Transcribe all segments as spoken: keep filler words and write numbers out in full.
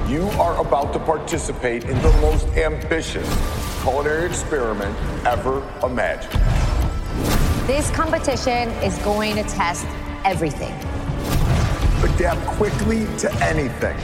You are about to participate in the most ambitious culinary experiment ever imagined. This competition is going to test everything. Adapt quickly to anything.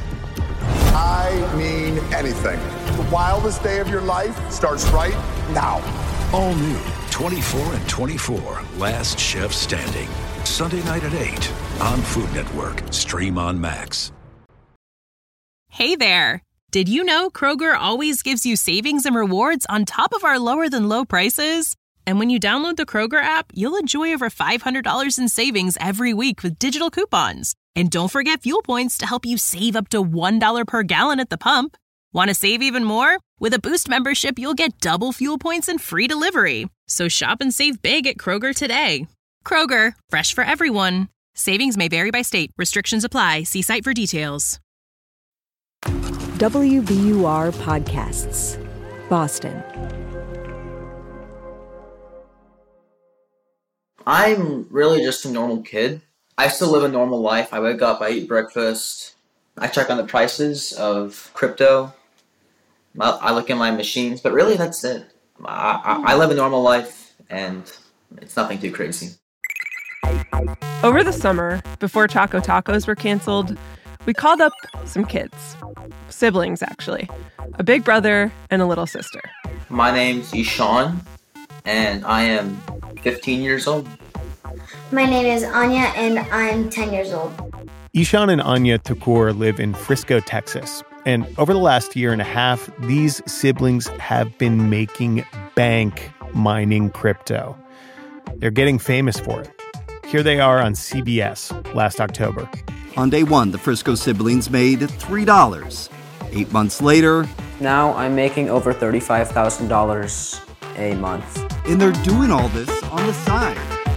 I mean anything. The wildest day of your life starts right now. All new twenty-four and twenty-four, Last Chef Standing. Sunday night at eight on Food Network. Stream on Max. Hey there. Did you know Kroger always gives you savings and rewards on top of our lower than low prices? And when you download the Kroger app, you'll enjoy over five hundred dollars in savings every week with digital coupons. And don't forget fuel points to help you save up to one dollar per gallon at the pump. Want to save even more? With a Boost membership, you'll get double fuel points and free delivery. So shop and save big at Kroger today. Kroger, fresh for everyone. Savings may vary by state. Restrictions apply. See site for details. W B U R Podcasts, Boston. I'm really just a normal kid. I still live a normal life. I wake up, I eat breakfast, I check on the prices of crypto, I look at my machines, but really that's it. I, I, I live a normal life, and it's nothing too crazy. Over the summer, before Choco Tacos were canceled, we called up some kids. Siblings, actually. A big brother and a little sister. My name's Ishan, and I am fifteen years old. My name is Anya, and I'm ten years old. Ishan and Anya Tukur live in Frisco, Texas. And over the last year and a half, these siblings have been making bank mining crypto. They're getting famous for it. Here they are on C B S last October. On day one, the Frisco siblings made three dollars. Eight months later... Now I'm making over thirty-five thousand dollars a month. And they're doing all this on the side.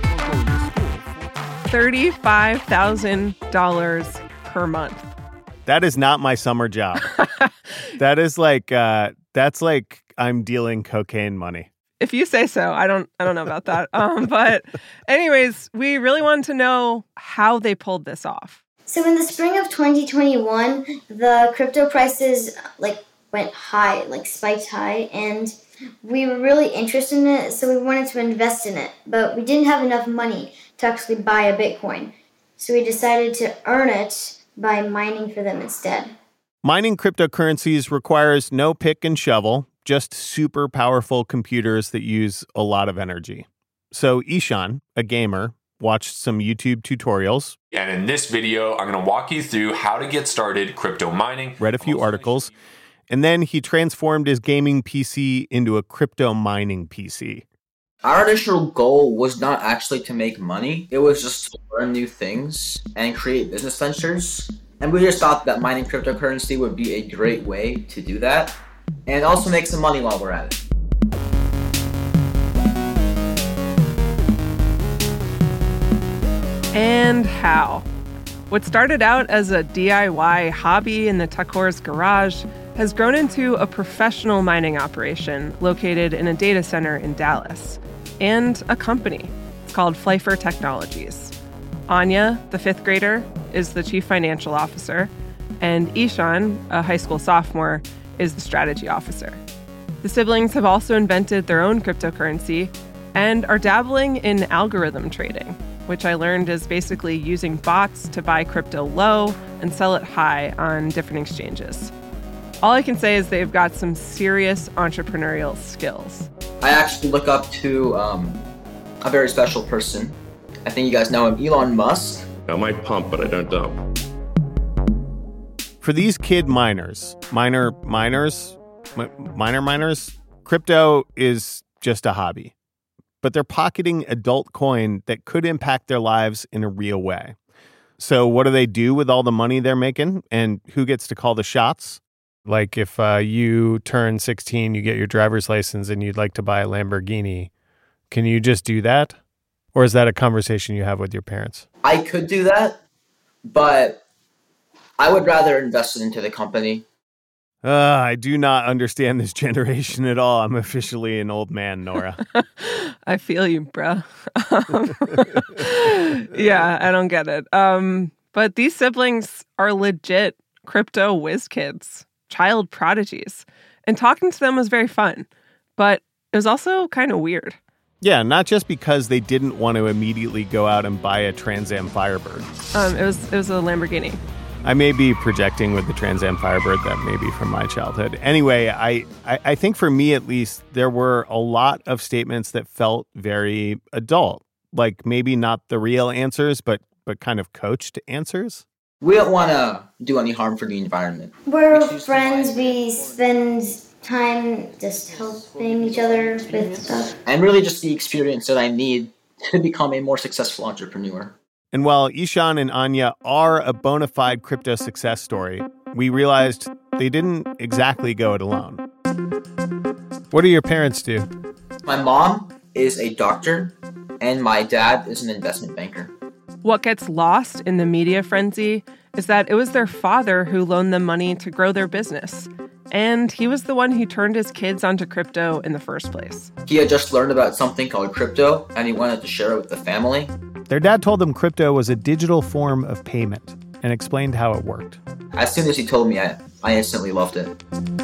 thirty-five thousand dollars per month. That is not my summer job. That is like, uh, that's like I'm dealing cocaine money. If you say so. I don't I don't know about that. Um, but anyways, we really wanted to know how they pulled this off. So in the spring of twenty twenty-one, the crypto prices like went high, like spiked high, and we were really interested in it, so we wanted to invest in it. But we didn't have enough money to actually buy a Bitcoin. So we decided to earn it by mining for them instead. Mining cryptocurrencies requires no pick and shovel, just super powerful computers that use a lot of energy. So Ishan, a gamer, watched some YouTube tutorials. And in this video, I'm going to walk you through how to get started crypto mining. Read a few articles, and then he transformed his gaming P C into a crypto mining P C. Our initial goal was not actually to make money. It was just to learn new things and create business ventures. And we just thought that mining cryptocurrency would be a great way to do that and also make some money while we're at it. And how? What started out as a D I Y hobby in the Tukur's garage has grown into a professional mining operation located in a data center in Dallas, and a company. It's called Flyfer Technologies. Anya, the fifth grader, is the chief financial officer, and Ishan, a high school sophomore, is the strategy officer. The siblings have also invented their own cryptocurrency and are dabbling in algorithm trading, which I learned is basically using bots to buy crypto low and sell it high on different exchanges. All I can say is they've got some serious entrepreneurial skills. I actually look up to um, a very special person. I think you guys know him, Elon Musk. I might pump, but I don't dump. For these kid miners, miner miners, miner miners, crypto is just a hobby. But they're pocketing adult coin that could impact their lives in a real way. So what do they do with all the money they're making? And who gets to call the shots? Like if uh, you turn sixteen, you get your driver's license and you'd like to buy a Lamborghini, can you just do that? Or is that a conversation you have with your parents? I could do that, but I would rather invest it into the company. Uh, I do not understand this generation at all. I'm officially an old man, Nora. I feel you, bro. Um, yeah, I don't get it. Um, but these siblings are legit crypto whiz kids, child prodigies. And talking to them was very fun, but it was also kind of weird. Yeah, not just because they didn't want to immediately go out and buy a Trans Am Firebird. Um, it was it was a Lamborghini. I may be projecting with the Trans Am Firebird. That may be from my childhood. Anyway, I, I, I think for me at least, there were a lot of statements that felt very adult. Like maybe not the real answers, but but kind of coached answers. We don't want to do any harm for the environment. We're friends. We spend time just helping each other with stuff. And really just the experience that I need to become a more successful entrepreneur. And while Ishan and Anya are a bona fide crypto success story, we realized they didn't exactly go it alone. What do your parents do? My mom is a doctor, and my dad is an investment banker. What gets lost in the media frenzy is that it was their father who loaned them money to grow their business. And he was the one who turned his kids onto crypto in the first place. He had just learned about something called crypto, and he wanted to share it with the family. Their dad told them crypto was a digital form of payment and explained how it worked. As soon as he told me, I, I instantly loved it.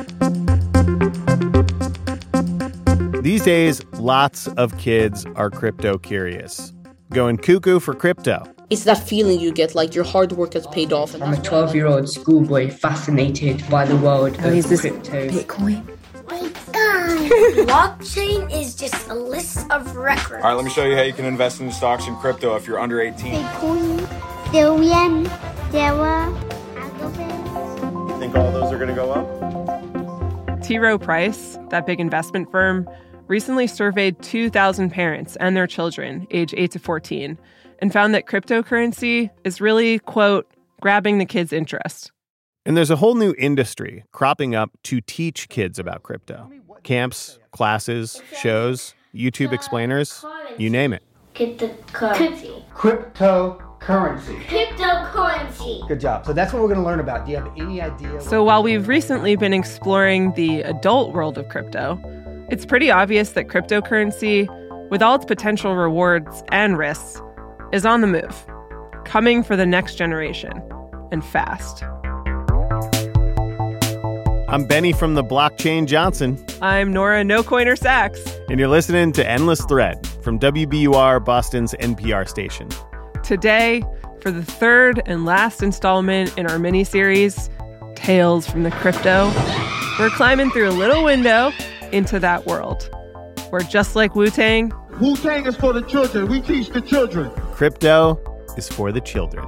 These days, lots of kids are crypto curious, going cuckoo for crypto. It's that feeling you get like your hard work has paid off. I'm a twelve-year-old schoolboy fascinated by the world oh, of is this crypto. Bitcoin? Wait, guys. Blockchain is just a list of records. All right, let me show you how you can invest in stocks and crypto if you're under eighteen. Bitcoin, Ethereum, Terra, Algorithms. You think all those are going to go up? T. Rowe Price, that big investment firm, recently surveyed two thousand parents and their children, age eight to fourteen, and found that cryptocurrency is really, quote, grabbing the kids' interest. And there's a whole new industry cropping up to teach kids about crypto. Camps, classes, shows, YouTube explainers, you name it. Cryptocurrency. Cryptocurrency. Cryptocurrency. Good job. So that's what we're going to learn about. Do you have any idea? So while we've recently been exploring the adult world of crypto, it's pretty obvious that cryptocurrency, with all its potential rewards and risks, is on the move, coming for the next generation, and fast. I'm Benny from the Blockchain Johnson. I'm Nora No Coiner Sachs. And you're listening to Endless Thread from W B U R, Boston's N P R station. Today, for the third and last installment in our mini-series, Tales from the Crypto, we're climbing through a little window into that world, where just like Wu-Tang, Wu-Tang is for the children. We teach the children. Crypto is for the children.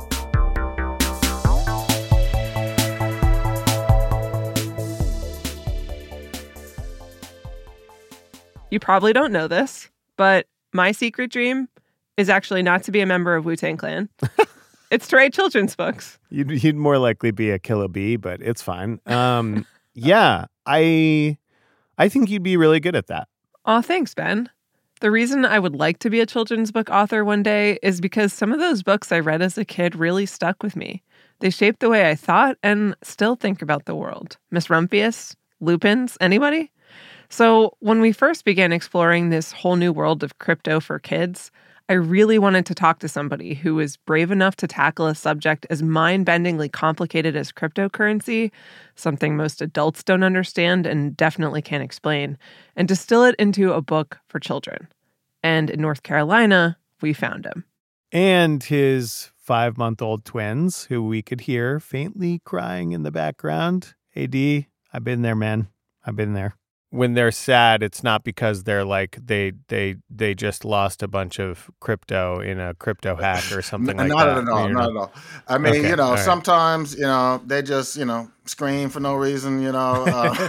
You probably don't know this, but my secret dream is actually not to be a member of Wu-Tang Clan. It's to write children's books. You'd, you'd more likely be a killer bee, but it's fine. Um, yeah, I, I think you'd be really good at that. Aw, thanks, Ben. The reason I would like to be a children's book author one day is because some of those books I read as a kid really stuck with me. They shaped the way I thought and still think about the world. Miss Rumphius, Lupins, anybody? So when we first began exploring this whole new world of crypto for kids, I really wanted to talk to somebody who was brave enough to tackle a subject as mind-bendingly complicated as cryptocurrency, something most adults don't understand and definitely can't explain, and distill it into a book for children. And in North Carolina, we found him. And his five-month-old twins, who we could hear faintly crying in the background. Hey, D, I've been there, man. I've been there. When they're sad, it's not because they're like they they they just lost a bunch of crypto in a crypto hack or something like not that. At all, you not know? at all. I mean, Okay, you know, all right. sometimes, you know, they just, you know, scream for no reason, you know. Uh.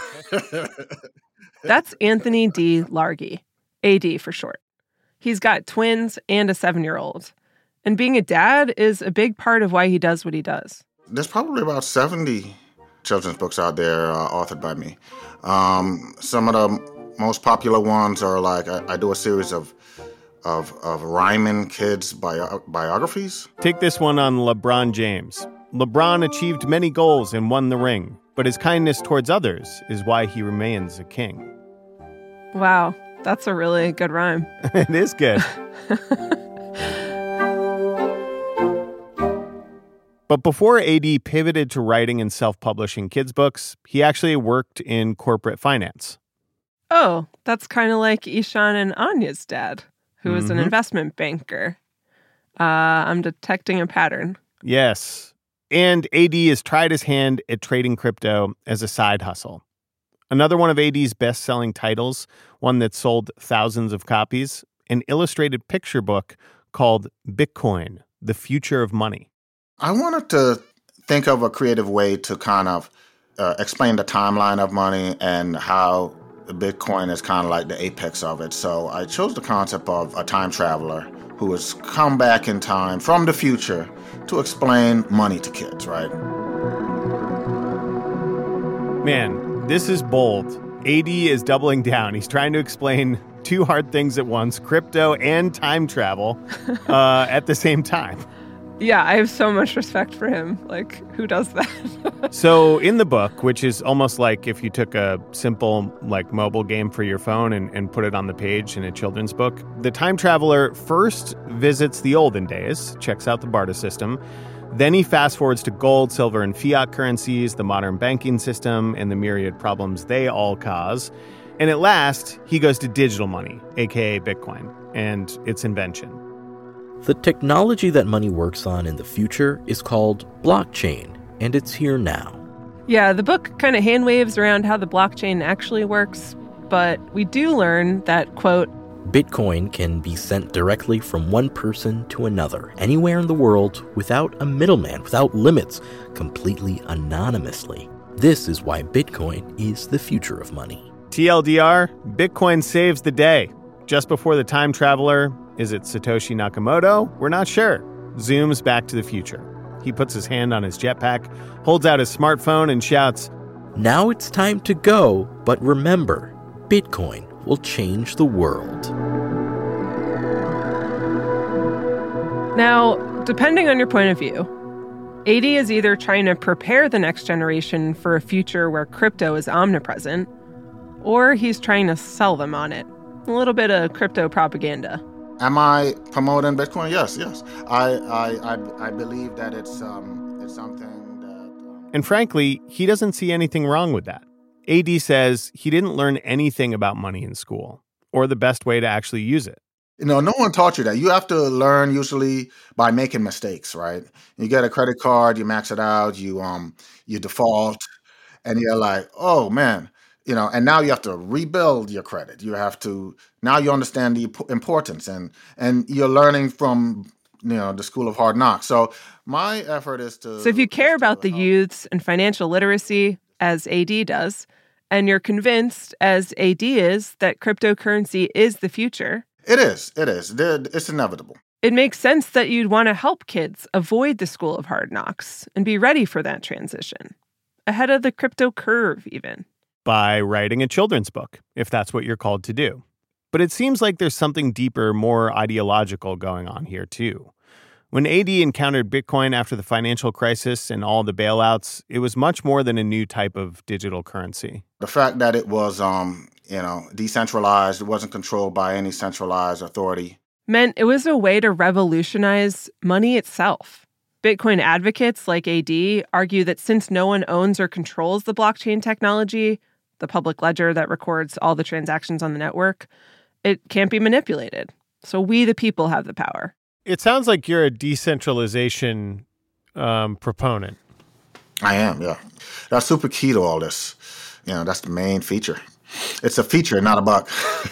That's Anthony D. Largy, A D for short. He's got twins and a seven-year-old. And being a dad is a big part of why he does what he does. There's probably about seventy children's books out there uh, authored by me. Um, some of the most popular ones are like, I, I do a series of of, of rhyming kids' bio- biographies. Take this one on LeBron James. LeBron achieved many goals and won the ring, but his kindness towards others is why he remains a king. Wow, that's a really good rhyme. It is good. But before A D pivoted to writing and self-publishing kids' books, he actually worked in corporate finance. Oh, that's kind of like Ishan and Anya's dad, who was Mm-hmm. an investment banker. Uh, I'm detecting a pattern. Yes. And A D has tried his hand at trading crypto as a side hustle. Another one of A D's best-selling titles, one that sold thousands of copies, an illustrated picture book called Bitcoin, The Future of Money. I wanted to think of a creative way to kind of uh, explain the timeline of money and how Bitcoin is kind of like the apex of it. So I chose the concept of a time traveler who has come back in time from the future to explain money to kids, right? Man, this is bold. A D is doubling down. He's trying to explain two hard things at once, crypto and time travel, uh, at the same time. Yeah, I have so much respect for him. Like, who does that? So in the book, which is almost like if you took a simple like mobile game for your phone and, and put it on the page in a children's book, the time traveler first visits the olden days, checks out the barter system. Then he fast forwards to gold, silver, and fiat currencies, the modern banking system, and the myriad problems they all cause. And at last, he goes to digital money, aka Bitcoin, and its invention. The technology that money works on in the future is called blockchain, and it's here now. Yeah, the book kind of hand waves around how the blockchain actually works, but we do learn that, quote, Bitcoin can be sent directly from one person to another, anywhere in the world, without a middleman, without limits, completely anonymously. This is why Bitcoin is the future of money. T L D R, Bitcoin saves the day. Just before the time traveler, is it Satoshi Nakamoto? We're not sure. Zooms back to the future. He puts his hand on his jetpack, holds out his smartphone, and shouts, Now it's time to go, but remember, Bitcoin will change the world. Now, depending on your point of view, A D is either trying to prepare the next generation for a future where crypto is omnipresent, or he's trying to sell them on it. A little bit of crypto propaganda. Am I promoting Bitcoin? Yes, yes. I I I, I believe that it's um it's something that. Um... And frankly, he doesn't see anything wrong with that. A D says he didn't learn anything about money in school, or the best way to actually use it. You know, no one taught you that. You have to learn usually by making mistakes, right? You get a credit card, you max it out, you um you default, and you're like, oh man. You know, and now you have to rebuild your credit. You have to, now you understand the importance, and and you're learning from, you know, the school of hard knocks. So my effort is to... So if you care about the youths and financial literacy, as A D does, and you're convinced, as A D is, that cryptocurrency is the future... It is, it is. It's inevitable. It makes sense that you'd want to help kids avoid the school of hard knocks and be ready for that transition. Ahead of the crypto curve, even. By writing a children's book, if that's what you're called to do. But it seems like there's something deeper, more ideological going on here, too. When A D encountered Bitcoin after the financial crisis and all the bailouts, it was much more than a new type of digital currency. The fact that it was, um, you know, decentralized, it wasn't controlled by any centralized authority, meant it was a way to revolutionize money itself. Bitcoin advocates like A D argue that since no one owns or controls the blockchain technology, the public ledger that records all the transactions on the network, it can't be manipulated. So we, the people, have the power. It sounds like you're a decentralization um, proponent. I am, yeah. That's super key to all this. You know, that's the main feature. It's a feature, not a bug.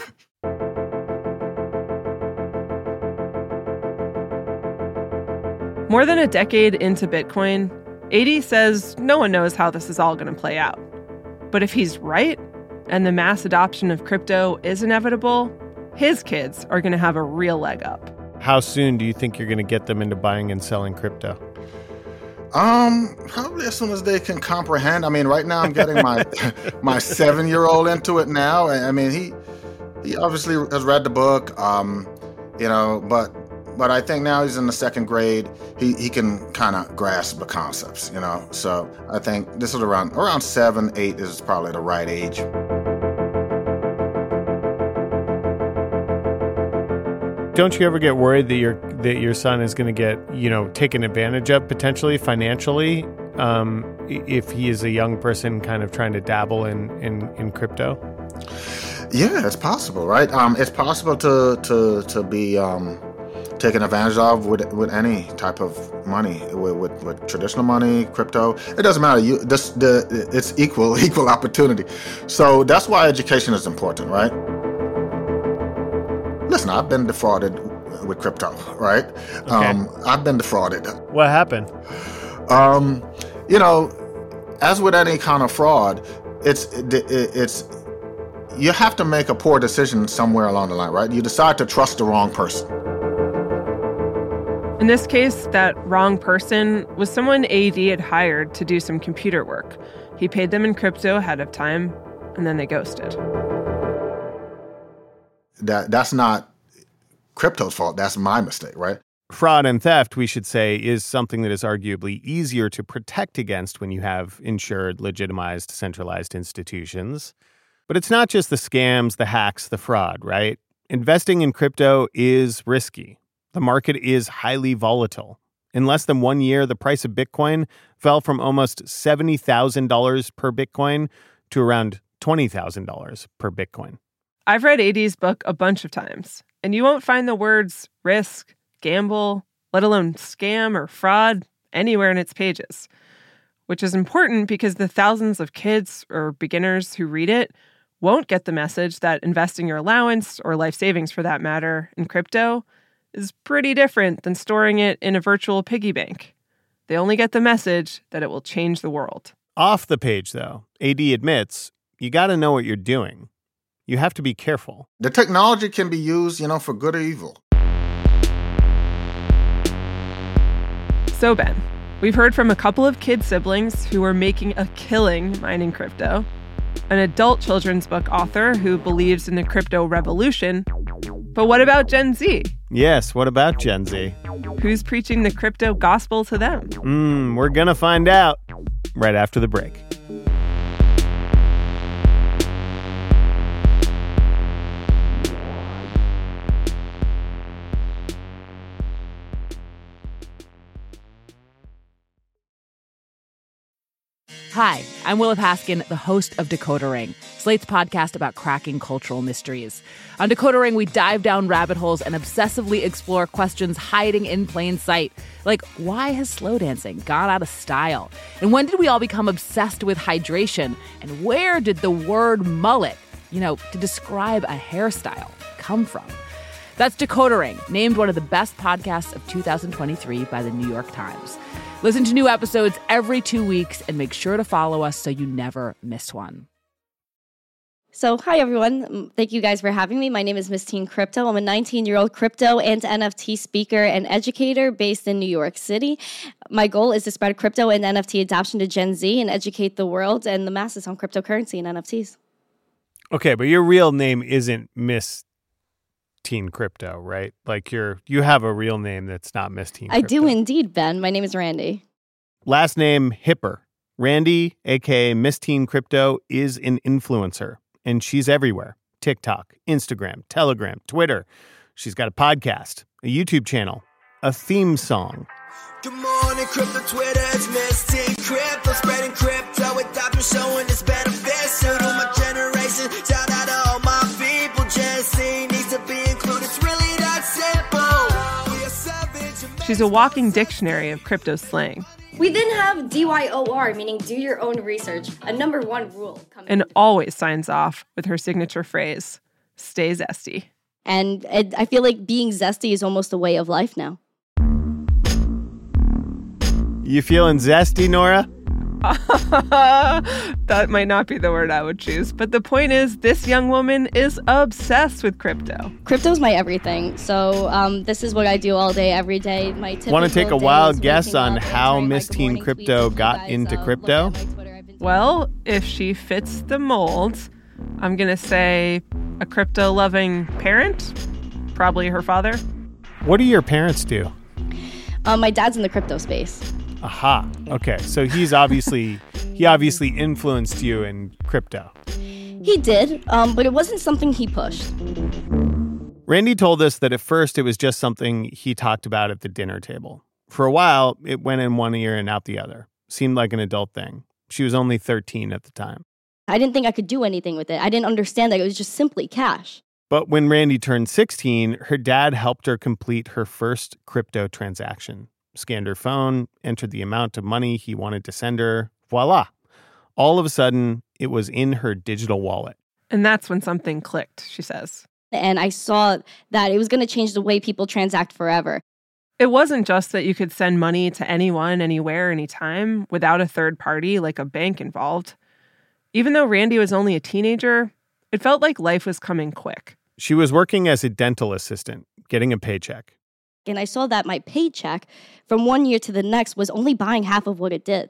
More than a decade into Bitcoin, A D says no one knows how this is all going to play out. But if he's right, and the mass adoption of crypto is inevitable, his kids are going to have a real leg up. How soon do you think you're going to get them into buying and selling crypto? Um, probably as soon as they can comprehend. I mean, right now I'm getting my my seven-year-old into it now. I mean, he he obviously has read the book, um, you know, but but I think now he's in the second grade. He he can kind of grasp the concepts, you know. So I think this is around around seven, eight is probably the right age. Don't you ever get worried that your that your son is going to get, you know, taken advantage of potentially financially um, if he is a young person kind of trying to dabble in, in, in crypto? Yeah, it's possible, right? Um, it's possible to to to be um, taken advantage of with with any type of money, with, with, with traditional money, crypto. It doesn't matter. You this the it's equal equal opportunity. So that's why education is important, right? Listen, I've been defrauded with crypto, right? Okay. Um, I've been defrauded. What happened? Um, you know, as with any kind of fraud, it's it, it's you have to make a poor decision somewhere along the line, right? You decide to trust the wrong person. In this case, that wrong person was someone A D had hired to do some computer work. He paid them in crypto ahead of time, and then they ghosted. That that's not crypto's fault. That's my mistake, right? Fraud and theft, we should say, is something that is arguably easier to protect against when you have insured, legitimized, centralized institutions. But it's not just the scams, the hacks, the fraud, right? Investing in crypto is risky. The market is highly volatile. In less than one year, the price of Bitcoin fell from almost seventy thousand dollars per Bitcoin to around twenty thousand dollars per Bitcoin. I've read A D's book a bunch of times, and you won't find the words risk, gamble, let alone scam or fraud anywhere in its pages, which is important because the thousands of kids or beginners who read it won't get the message that investing your allowance, or life savings for that matter, in crypto is pretty different than storing it in a virtual piggy bank. They only get the message that it will change the world. Off the page, though, A D admits you got to know what you're doing. You have to be careful. The technology can be used, you know, for good or evil. So, Ben, we've heard from a couple of kid siblings who are making a killing mining crypto, an adult children's book author who believes in the crypto revolution. But what about Gen Z? Yes, what about Gen Z? Who's preaching the crypto gospel to them? Mm, we're going to find out right after the break. Hi, I'm Willa Paskin, the host of Decoder Ring, Slate's podcast about cracking cultural mysteries. On Decoder Ring, we dive down rabbit holes and obsessively explore questions hiding in plain sight. Like, why has slow dancing gone out of style? And when did we all become obsessed with hydration? And where did the word mullet, you know, to describe a hairstyle, come from? That's Decoder Ring, named one of the best podcasts of two thousand twenty-three by the New York Times. Listen to new episodes every two weeks and make sure to follow us so you never miss one. So, hi, everyone. Thank you guys for having me. My name is Miss Teen Crypto. I'm a nineteen-year-old crypto and N F T speaker and educator based in New York City. My goal is to spread crypto and N F T adoption to Gen Z and educate the world and the masses on cryptocurrency and N F Ts. Okay, but your real name isn't Miss Teen Crypto, right? Like you're you have a real name that's not Miss Teen Crypto. I do indeed, Ben. My name is Randy. Last name Hipper. Randy, aka Miss Teen Crypto, is an influencer, and she's everywhere. TikTok, Instagram, Telegram, Twitter. She's got a podcast, a YouTube channel, a theme song. Good morning, crypto Twitter. It's Miss Teen Crypto, spreading crypto adoption, showing its benefits to my generation. Shout out to all my people. Gen Z needs to be included. It's really that simple. We are savage. She's a walking dictionary of crypto slang. We then have D Y O R, meaning do your own research, a number one rule. And always signs off with her signature phrase, stay zesty. And it, I feel like being zesty is almost a way of life now. You feeling zesty, Nora? That might not be the word I would choose. But the point is, this young woman is obsessed with crypto. Crypto's my everything. So um, this is what I do all day, every day. My Want to take a wild guess on how Miss Teen Crypto got into crypto? Well, if she fits the mold, I'm going to say a crypto-loving parent. Probably her father. What do your parents do? Um, my dad's in the crypto space. Aha. Okay. So he's obviously he obviously influenced you in crypto. He did, um, but it wasn't something he pushed. Randy told us that at first it was just something he talked about at the dinner table. For a while, it went in one ear and out the other. Seemed like an adult thing. She was only thirteen at the time. I didn't think I could do anything with it. I didn't understand that it was just simply cash. But when Randy turned sixteen, her dad helped her complete her first crypto transaction. Scanned her phone, entered the amount of money he wanted to send her. Voila. All of a sudden, it was in her digital wallet. And that's when something clicked, she says. And I saw that it was going to change the way people transact forever. It wasn't just that you could send money to anyone, anywhere, anytime, without a third party like a bank involved. Even though Randy was only a teenager, it felt like life was coming quick. She was working as a dental assistant, getting a paycheck. And I saw that my paycheck from one year to the next was only buying half of what it did.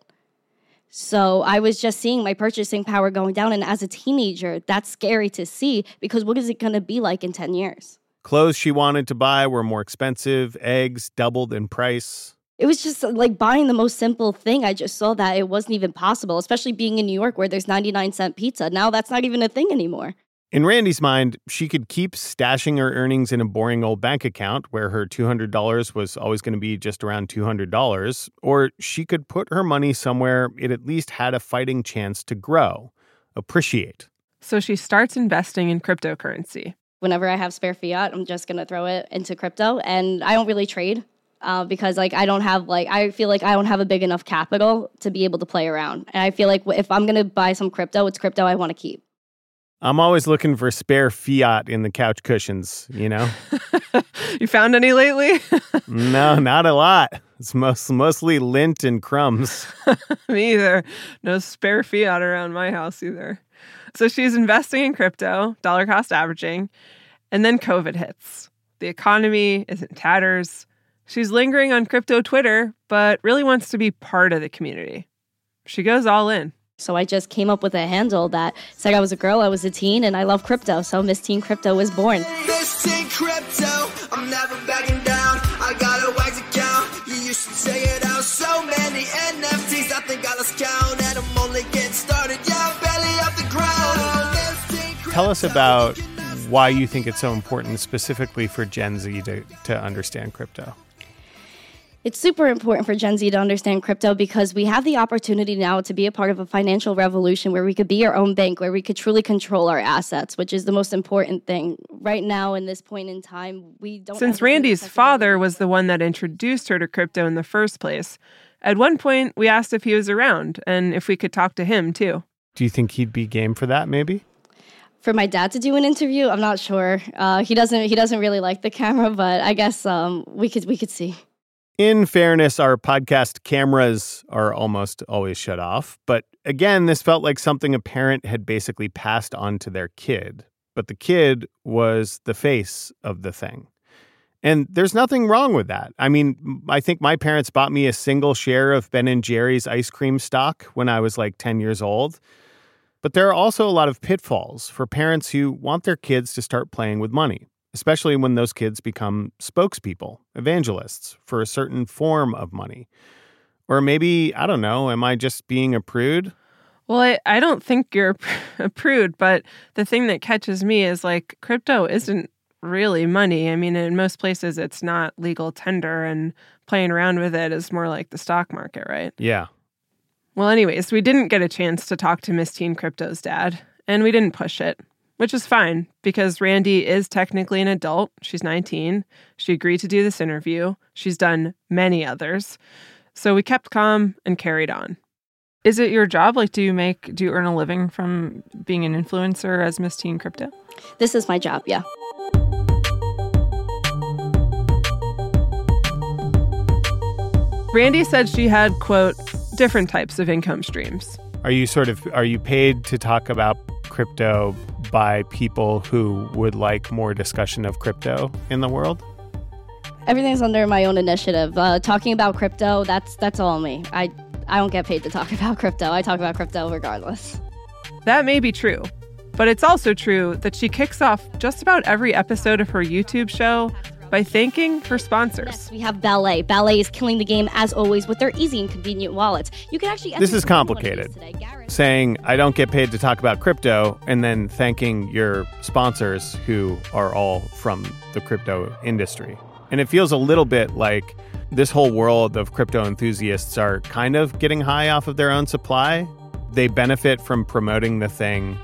So I was just seeing my purchasing power going down. And as a teenager, that's scary to see because what is it going to be like in ten years? Clothes she wanted to buy were more expensive. Eggs doubled in price. It was just like buying the most simple thing. I just saw that it wasn't even possible, especially being in New York where there's ninety-nine cent pizza. Now that's not even a thing anymore. In Randy's mind, she could keep stashing her earnings in a boring old bank account where her two hundred dollars was always going to be just around two hundred dollars, or she could put her money somewhere it at least had a fighting chance to grow, appreciate. So she starts investing in cryptocurrency. Whenever I have spare fiat, I'm just going to throw it into crypto, and I don't really trade uh, because like I don't have like I feel like I don't have a big enough capital to be able to play around. And I feel like if I'm going to buy some crypto, it's crypto I want to keep. I'm always looking for spare fiat in the couch cushions, you know? You found any lately? No, not a lot. It's most, mostly lint and crumbs. Me either. No spare fiat around my house either. So she's investing in crypto, dollar cost averaging, and then COVID hits. The economy is in tatters. She's lingering on crypto Twitter, but really wants to be part of the community. She goes all in. So I just came up with a handle that said I was a girl, I was a teen, and I love crypto. So Miss Teen Crypto was born. Miss Teen Crypto, I'm never backing down. I got a wax account. You used to say it out. So many N F Ts, I think I lost count. And I'm only getting started. Yeah, barely off the ground. Tell us about why you think it's so important specifically for Gen Z to, to understand crypto. It's super important for Gen Z to understand crypto because we have the opportunity now to be a part of a financial revolution where we could be our own bank, where we could truly control our assets, which is the most important thing. Right now, in this point in time, we don't... Since Randy's father was the one that introduced her to crypto in the first place, at one point we asked if he was around and if we could talk to him too. Do you think he'd be game for that, maybe? For my dad to do an interview, I'm not sure. Uh, he doesn't. He doesn't really like the camera, but I guess um, we could. We could see. In fairness, our podcast cameras are almost always shut off. But again, this felt like something a parent had basically passed on to their kid. But the kid was the face of the thing. And there's nothing wrong with that. I mean, I think my parents bought me a single share of Ben and Jerry's ice cream stock when I was like ten years old. But there are also a lot of pitfalls for parents who want their kids to start playing with money, especially when those kids become spokespeople, evangelists for a certain form of money. Or maybe, I don't know, am I just being a prude? Well, I, I don't think you're a prude, but the thing that catches me is like crypto isn't really money. I mean, in most places, it's not legal tender, and playing around with it is more like the stock market, right? Yeah. Well, anyways, we didn't get a chance to talk to Miss Teen Crypto's dad, and we didn't push it, which is fine because Randy is technically an adult. She's nineteen. She agreed to do this interview. She's done many others. So we kept calm and carried on. Is it your job? Like, do you make, do you earn a living from being an influencer as Miss Teen Crypto? This is my job, yeah. Randy said she had, quote, different types of income streams. Are you sort of, are you paid to talk about crypto by people who would like more discussion of crypto in the world? Everything's under my own initiative. Uh, talking about crypto, that's that's all me. I, I don't get paid to talk about crypto. I talk about crypto regardless. That may be true, but it's also true that she kicks off just about every episode of her YouTube show by thanking her sponsors. Yes, we have Ballet. Ballet is killing the game, as always, with their easy and convenient wallets. You can actually... This is complicated. saying, I don't get paid to talk about crypto, and then thanking your sponsors who are all from the crypto industry. And it feels a little bit like this whole world of crypto enthusiasts are kind of getting high off of their own supply. They benefit from promoting the thing,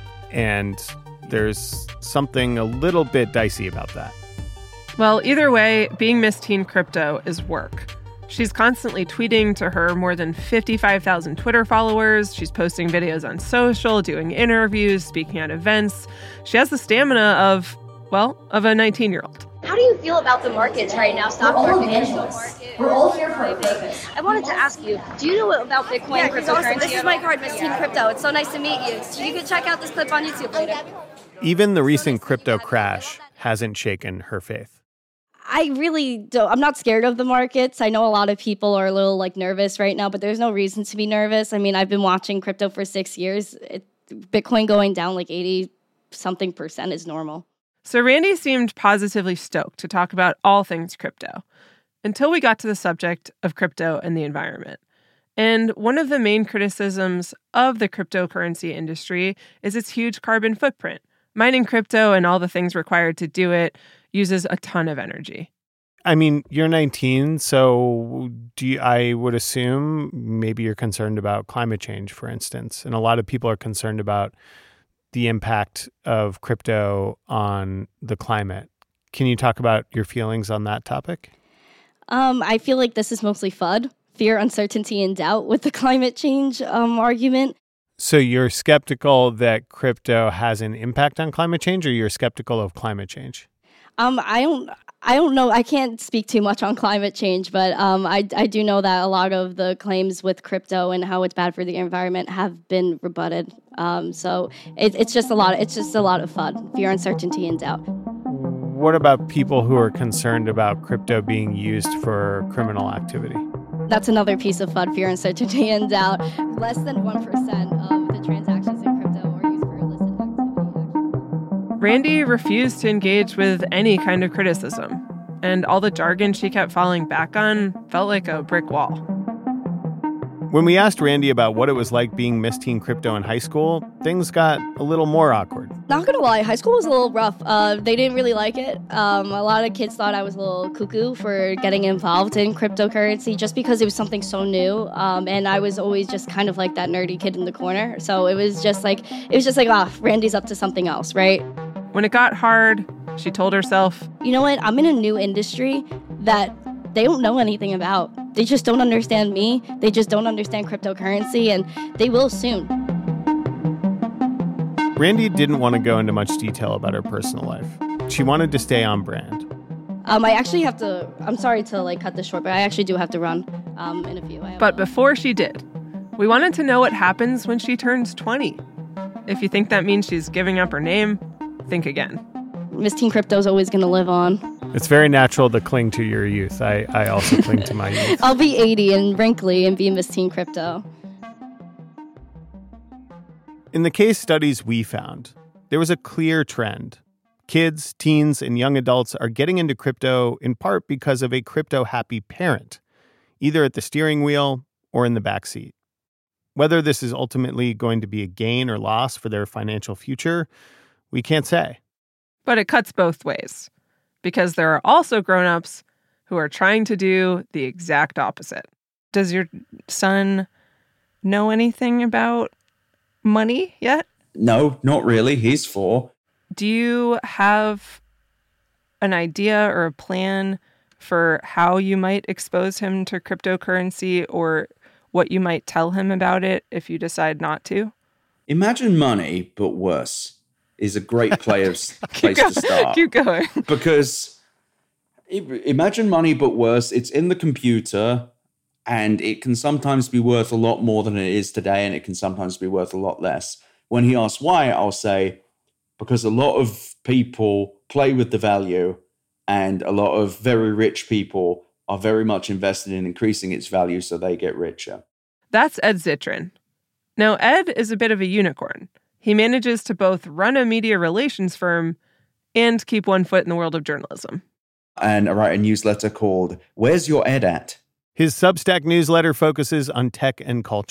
and there's something a little bit dicey about that. Well, either way, being Miss Teen Crypto is work. She's constantly tweeting to her more than fifty-five thousand Twitter followers. She's posting videos on social, doing interviews, speaking at events. She has the stamina of, well, of a nineteen-year-old. How do you feel about the markets right now? Stock We're all market, evangelists. market. We're all here for a purpose. I wanted to ask you, do you know about Bitcoin? Yeah, cryptocurrency? awesome. This is my card, Miss Teen Crypto. It's so nice to meet you. You can check out this clip on YouTube later. Even the recent crypto crash hasn't shaken her faith. I really don't. I'm not scared of the markets. I know a lot of people are a little like nervous right now, but there's no reason to be nervous. I mean, I've been watching crypto for six years. It, Bitcoin going down like eighty something percent is normal. So Randy seemed positively stoked to talk about all things crypto until we got to the subject of crypto and the environment. And one of the main criticisms of the cryptocurrency industry is its huge carbon footprint. Mining crypto and all the things required to do it uses a ton of energy. I mean, you're nineteen, so do you, I would assume maybe you're concerned about climate change, for instance. And a lot of people are concerned about the impact of crypto on the climate. Can you talk about your feelings on that topic? Um, I feel like this is mostly F U D, fear, uncertainty, and doubt with the climate change um, argument. So you're skeptical that crypto has an impact on climate change, or you're skeptical of climate change? Um, I don't, I don't know. I can't speak too much on climate change, but um, I, I do know that a lot of the claims with crypto and how it's bad for the environment have been rebutted. Um, so it, it's just a lot. Of, it's just a lot of F U D, fear, uncertainty, and doubt. What about people who are concerned about crypto being used for criminal activity? That's another piece of F U D, fear, uncertainty, and doubt. Less than one percent of the transactions in crypto are used for illicit activity. Randy refused to engage with any kind of criticism, and all the jargon she kept falling back on felt like a brick wall. When we asked Randy about what it was like being Miss Teen Crypto in high school, things got a little more awkward. Not gonna lie, high school was a little rough. Uh, they didn't really like it. Um, a lot of kids thought I was a little cuckoo for getting involved in cryptocurrency just because it was something so new. Um, and I was always just kind of like that nerdy kid in the corner. So it was just like, it was just like, ah, oh, Randy's up to something else, right? When it got hard, she told herself, you know what? I'm in a new industry that they don't know anything about. They just don't understand me. They just don't understand cryptocurrency, and they will soon. Randy didn't want to go into much detail about her personal life. She wanted to stay on brand. Um, I actually have to, I'm sorry to like cut this short, but I actually do have to run um, in a few. I but before she did, we wanted to know what happens when she turns twenty. If you think that means she's giving up her name, think again. Miss Teen Crypto is always going to live on. It's very natural to cling to your youth. I, I also cling to my youth. I'll be eighty and wrinkly and be Miss Teen Crypto. In the case studies we found, there was a clear trend. Kids, teens, and young adults are getting into crypto in part because of a crypto-happy parent, either at the steering wheel or in the backseat. Whether this is ultimately going to be a gain or loss for their financial future, we can't say. But it cuts both ways, because there are also grown-ups who are trying to do the exact opposite. Does your son know anything about money yet? No, not really. He's four. Do you have an idea or a plan for how you might expose him to cryptocurrency, or what you might tell him about it if you decide not to? Imagine Money, but worse, is a great place, place go, to start. Keep going. Because Imagine Money, but worse, it's in the computer, and it can sometimes be worth a lot more than it is today, and it can sometimes be worth a lot less. When he asks why, I'll say, because a lot of people play with the value, and a lot of very rich people are very much invested in increasing its value so they get richer. That's Ed Zittrain. Now, Ed is a bit of a unicorn. He manages to both run a media relations firm and keep one foot in the world of journalism. And I write a newsletter called Where's Your Ed At? His Substack newsletter focuses on tech and culture.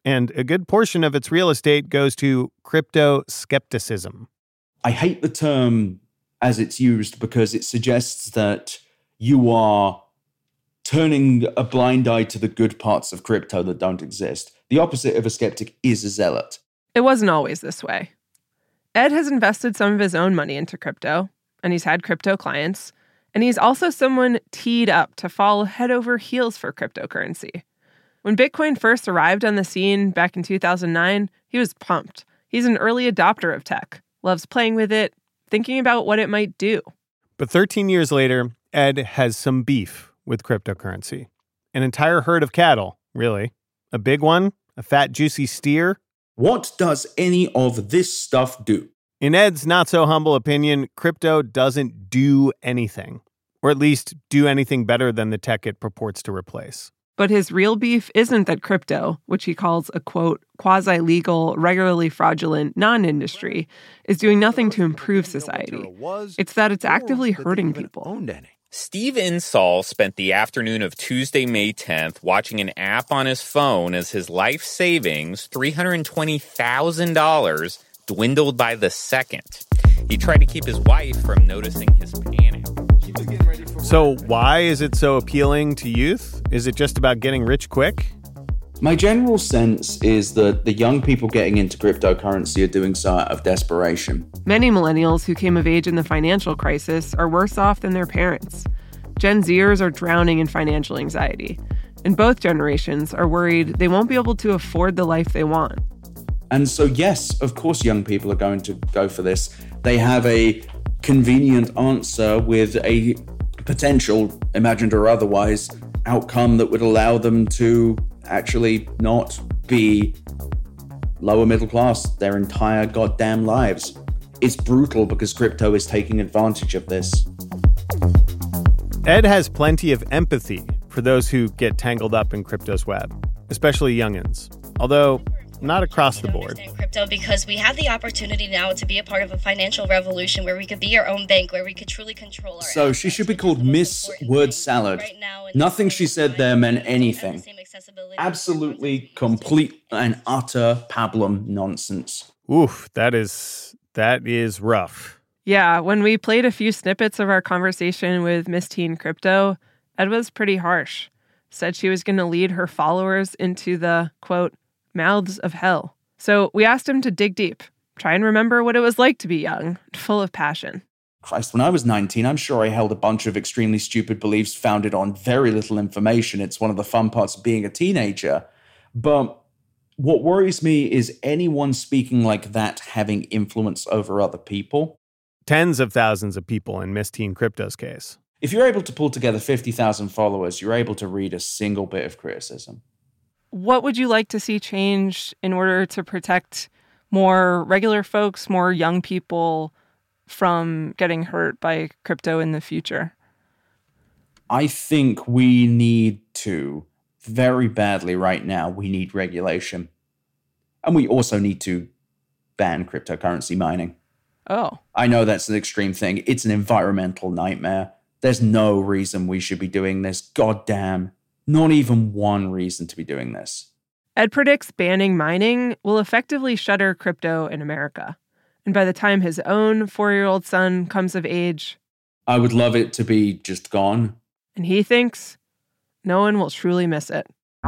And a good portion of its real estate goes to crypto skepticism. I hate the term as it's used because it suggests that you are turning a blind eye to the good parts of crypto that don't exist. The opposite of a skeptic is a zealot. It wasn't always this way. Ed has invested some of his own money into crypto, and he's had crypto clients, and he's also someone teed up to fall head over heels for cryptocurrency. When Bitcoin first arrived on the scene back in two thousand nine, he was pumped. He's an early adopter of tech, loves playing with it, thinking about what it might do. But thirteen years later, Ed has some beef with cryptocurrency. An entire herd of cattle, really. A big one, a fat, juicy steer. What does any of this stuff do? In Ed's not-so-humble opinion, crypto doesn't do anything, or at least do anything better than the tech it purports to replace. But his real beef isn't that crypto, which he calls a, quote, quasi-legal, regularly fraudulent non-industry, is doing nothing to improve society. It's that it's actively hurting people. Steve Insall spent the afternoon of Tuesday, May tenth, watching an app on his phone as his life savings, three hundred twenty thousand dollars, dwindled by the second. He tried to keep his wife from noticing his panic. So why is it so appealing to youth? Is it just about getting rich quick? My general sense is that the young people getting into cryptocurrency are doing so out of desperation. Many millennials who came of age in the financial crisis are worse off than their parents. Gen Zers are drowning in financial anxiety, and both generations are worried they won't be able to afford the life they want. And so, yes, of course, young people are going to go for this. They have a convenient answer with a potential, imagined or otherwise, outcome that would allow them to actually not be lower middle class their entire goddamn lives. It's brutal because crypto is taking advantage of this. Ed has plenty of empathy for those who get tangled up in crypto's web, especially youngins, although not across the board. Crypto because we have the opportunity now to be a part of a financial revolution where we could be our own bank, where we could truly control our So she should be called Miss Word Salad. Nothing she said there meant anything. Absolutely complete and utter pablum nonsense. Oof, that is that is rough. Yeah, when we played a few snippets of our conversation with Miss Teen Crypto, Ed was pretty harsh. Said she was going to lead her followers into the, quote, mouths of hell. So we asked him to dig deep, try and remember what it was like to be young, full of passion. Christ, when I was nineteen, I'm sure I held a bunch of extremely stupid beliefs founded on very little information. It's one of the fun parts of being a teenager. But what worries me is anyone speaking like that having influence over other people. Tens of thousands of people in Miss Teen Crypto's case. If you're able to pull together fifty thousand followers, you're able to read a single bit of criticism. What would you like to see changed in order to protect more regular folks, more young people from getting hurt by crypto in the future? I think we need to, very badly right now, we need regulation. And we also need to ban cryptocurrency mining. Oh. I know that's an extreme thing. It's an environmental nightmare. There's no reason we should be doing this. Goddamn. Not even one reason to be doing this. Ed predicts banning mining will effectively shutter crypto in America. And by the time his own four-year-old son comes of age, I would love it to be just gone. And he thinks no one will truly miss it.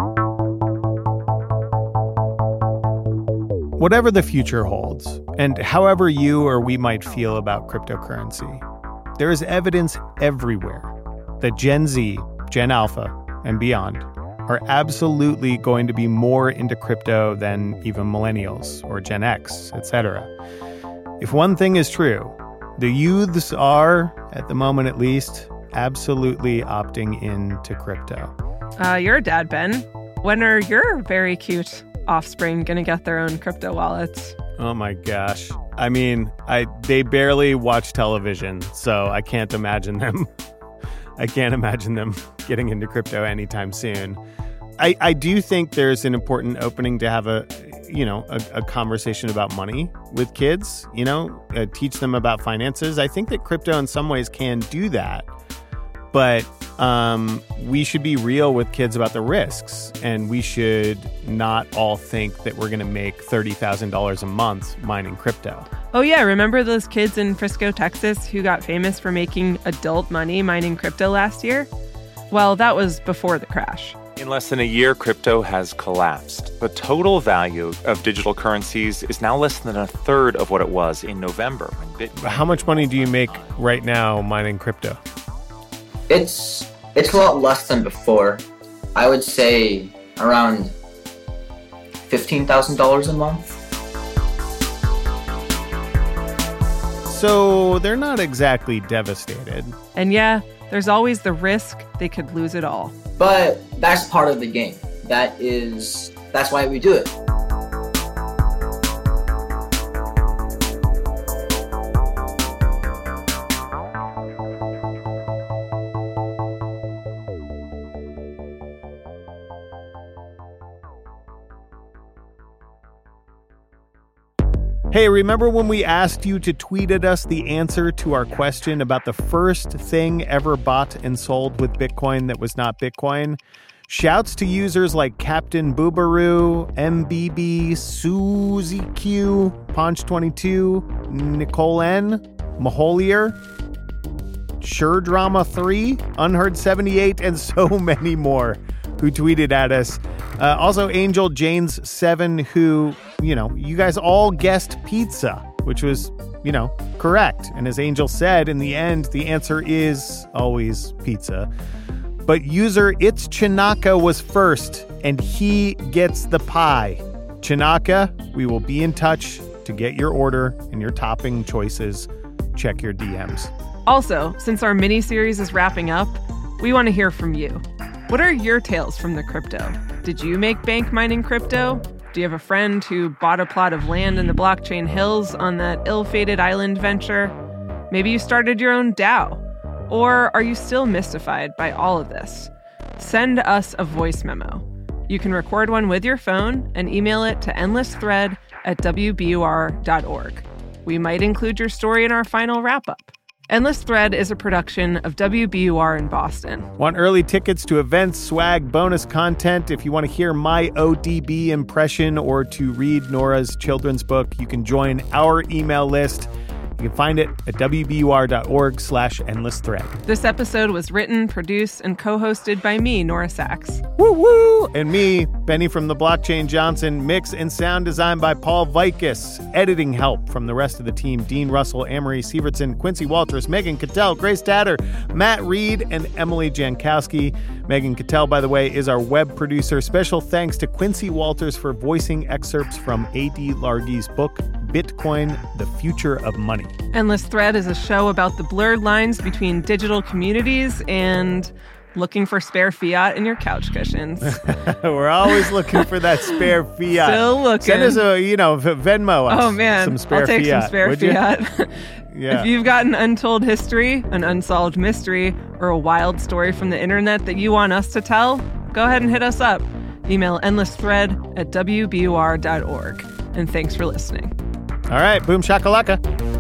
Whatever the future holds, and however you or we might feel about cryptocurrency, there is evidence everywhere that Gen Z, Gen Alpha, and beyond are absolutely going to be more into crypto than even millennials or Gen X, et cetera. If one thing is true, the youths are, at the moment at least, absolutely opting into crypto. Uh, you're a dad, Ben. When are your very cute offspring going to get their own crypto wallets? Oh my gosh. I mean, I they barely watch television, so I can't imagine them I can't imagine them getting into crypto anytime soon. I, I do think there's an important opening to have a, you know, a, a conversation about money with kids, you know, uh, teach them about finances. I think that crypto in some ways can do that. but um, we should be real with kids about the risks, and we should not all think that we're going to make thirty thousand dollars a month mining crypto. Oh, yeah. Remember those kids in Frisco, Texas, who got famous for making adult money mining crypto last year? Well, that was before the crash. In less than a year, crypto has collapsed. The total value of digital currencies is now less than a third of what it was in November. When Bitcoin... How much money do you make right now mining crypto? It's it's a lot less than before. I would say around fifteen thousand dollars a month. So they're not exactly devastated. And yeah, there's always the risk they could lose it all. But that's part of the game. That is, that's why we do it. Hey, remember when we asked you to tweet at us the answer to our question about the first thing ever bought and sold with Bitcoin that was not Bitcoin? Shouts to users like Captain Boobaroo, M B B, Suzy Q, Ponch twenty-two, Nicole N, Maholier, Sure Drama three, Unheard seventy-eight, and so many more who tweeted at us. Uh, also, Angel Janes seven, who, you know, you guys all guessed pizza, which was, you know, correct. And as Angel said, in the end, the answer is always pizza. But user It's Chinaka was first, and he gets the pie. Chinaka, we will be in touch to get your order and your topping choices. Check your D Ms. Also, since our mini-series is wrapping up, we want to hear from you. What are your tales from the crypto? Did you make bank mining crypto? Do you have a friend who bought a plot of land in the blockchain hills on that ill-fated island venture? Maybe you started your own DAO. Or are you still mystified by all of this? Send us a voice memo. You can record one with your phone and email it to endlessthread at w b u r dot org. We might include your story in our final wrap-up. Endless Thread is a production of W B U R in Boston. Want early tickets to events, swag, bonus content? If you want to hear my O D B impression or to read Nora's children's book, you can join our email list. You can find it at w b u r dot org slash endless thread. This episode was written, produced, and co-hosted by me, Nora Sachs. Woo woo! And me, Benny from the Blockchain Johnson. Mix and sound design by Paul Vikis. Editing help from the rest of the team: Dean Russell, Amory Sievertson, Quincy Walters, Megan Cattell, Grace Tatter, Matt Reed, and Emily Jankowski. Megan Cattell, by the way, is our web producer. Special thanks to Quincy Walters for voicing excerpts from A D Largy's book, Bitcoin, The Future of Money. Endless Thread is a show about the blurred lines between digital communities and looking for spare fiat in your couch cushions. We're always looking for that spare fiat. Still looking. Send us a, you know, Venmo us oh, man. some spare I'll take fiat. some spare Would fiat. Yeah. If you've got an untold history, an unsolved mystery, or a wild story from the internet that you want us to tell, go ahead and hit us up. Email endlessthread at w b u r dot org. And thanks for listening. All right, boom shakalaka.